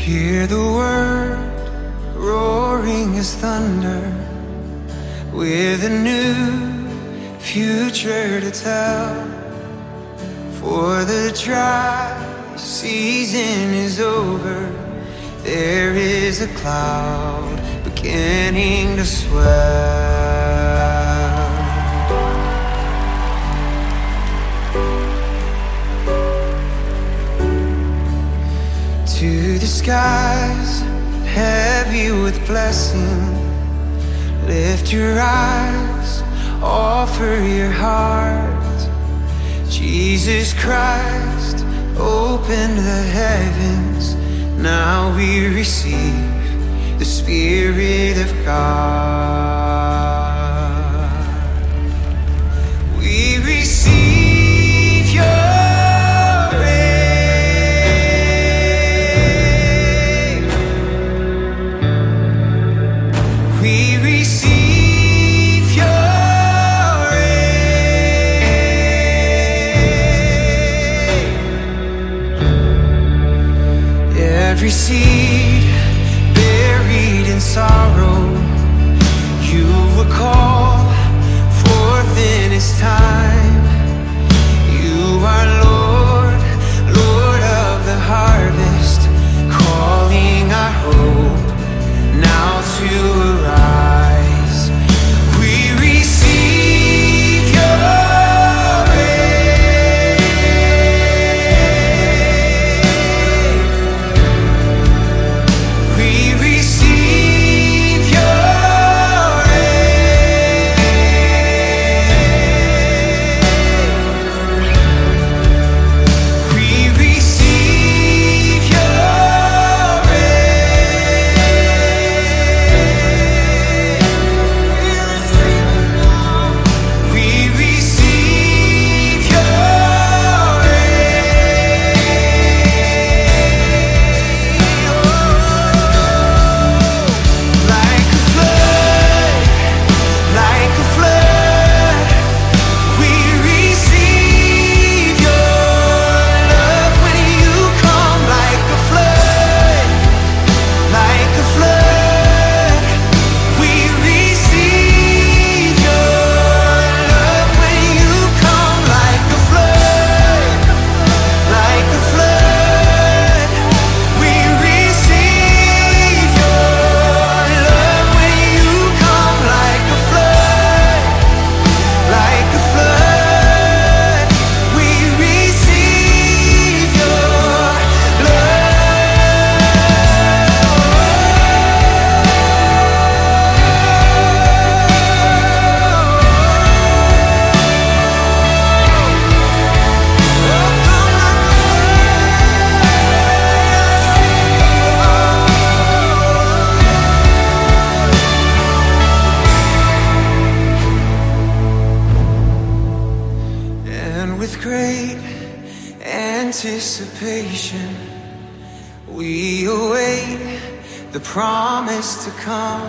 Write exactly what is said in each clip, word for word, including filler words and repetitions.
Hear the word roaring as thunder, with a new future to tell. For the dry season is over, there is a cloud beginning to swell. To the skies, heavy with blessing, lift your eyes, offer your heart. Jesus Christ opened the heavens, now we receive the Spirit of God. We receive your We receive your rain. Every seed buried in sorrow, you will call forth in His time. You are Lord, Lord of the harvest, calling our hope now to arise. We receive your rain. We receive your rain. We receive your with great anticipation, we await the promise to come.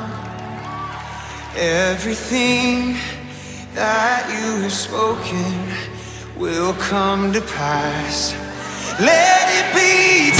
Everything that you have spoken will come to pass. Let it be